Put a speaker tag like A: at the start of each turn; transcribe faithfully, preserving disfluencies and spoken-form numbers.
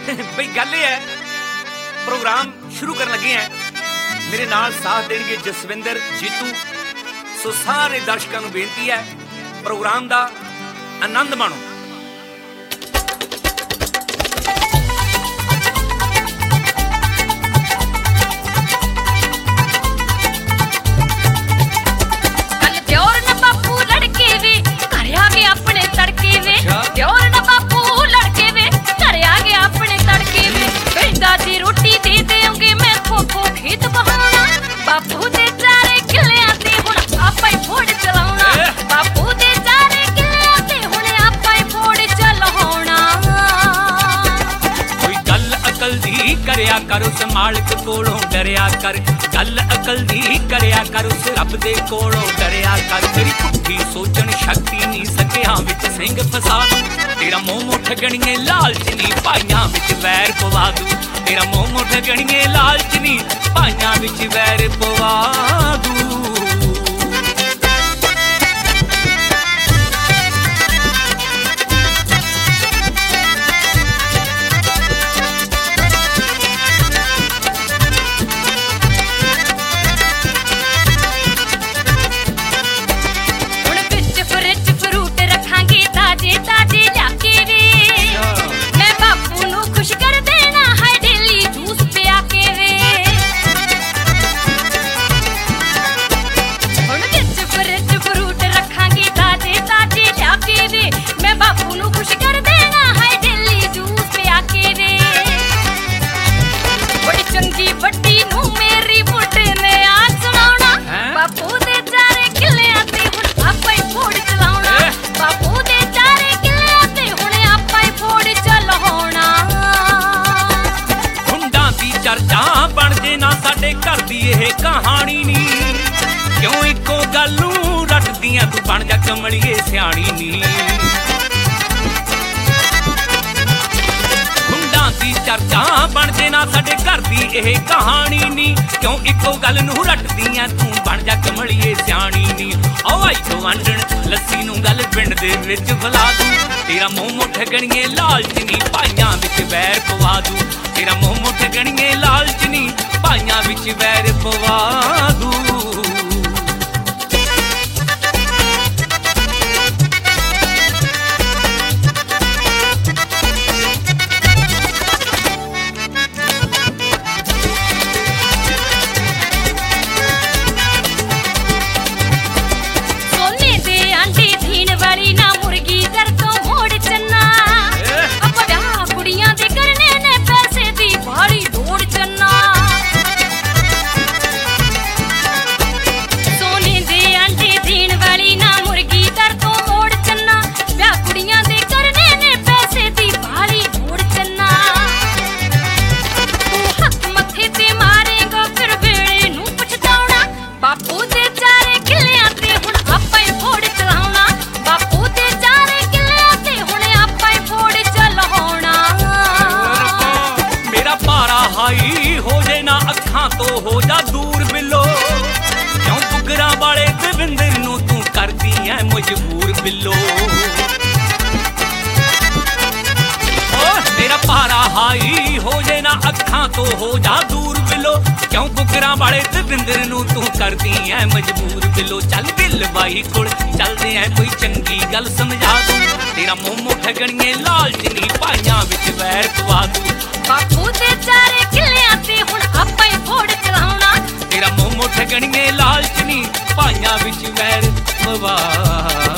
A: बई गल ये है प्रोग्राम शुरू करन लगे हैं, मेरे नाल साथ देंगे जसविंदर जीतू। सो सारे दर्शकों को बेनती है प्रोग्राम का आनंद माणो। करया कर उस मालिक कोलों डरिया कर, गल अकल दी करया कर उस रब दे कोलों डरिया कर। तेरी पुट्ठी सोचण शक्ति नी सकिया विच सिंह फसा दूं, तेरा मोह मुठ गणिए लालच नी भाइयां विच वैर पवा दूं। तेरा मोह मुठ गणिए लालच नी भाइयां विच वैर पवा दूं। घर दी ये कहानी नी क्यों इको गल नूं रटदियां तू बन जा कमलिए सियाणी नी। गुंडां दी चर्चा बन जे ना साडे घर दी ये कहानी नी क्यों इको गल नूं रटदियां तू बन जा कमलिए सियाणी नी। ओ आई तो वंडण लस्सी नूं गल पिंड दे विच फला दूं, तेरा मुंह मुठ गणिए लालच नी भाइयां विच वैर पवा दूं। तेरा मुंह मुठ गणिए लालच नी भाइयां विच वैर पवा दूं। हो जे ना अखां तो हो जा दूर बिलो, क्यों पुगरा वाले दविंदर नूं तू करदी है मजबूर बिलो। ओ तेरा पारा हाई हो जे ना अखां तो हो जा दूर बिलो, क्यों पुगरा वाले दविंदर नूं तू करदी है मजबूर बिलो। चल दिल बाई कोल चलदे हैं कोई चंगी गल समझा दूं, तेरा मुंह मुठ गणिए लालच नी भाइयां विच वैर पवा दूं।
B: बापू दे चारे किलियां ते हुण आपां ही फोड़ चलाउणा,
A: तेरा मुंह मुठ गणिए लालच नी भाइयां विच वैर पवा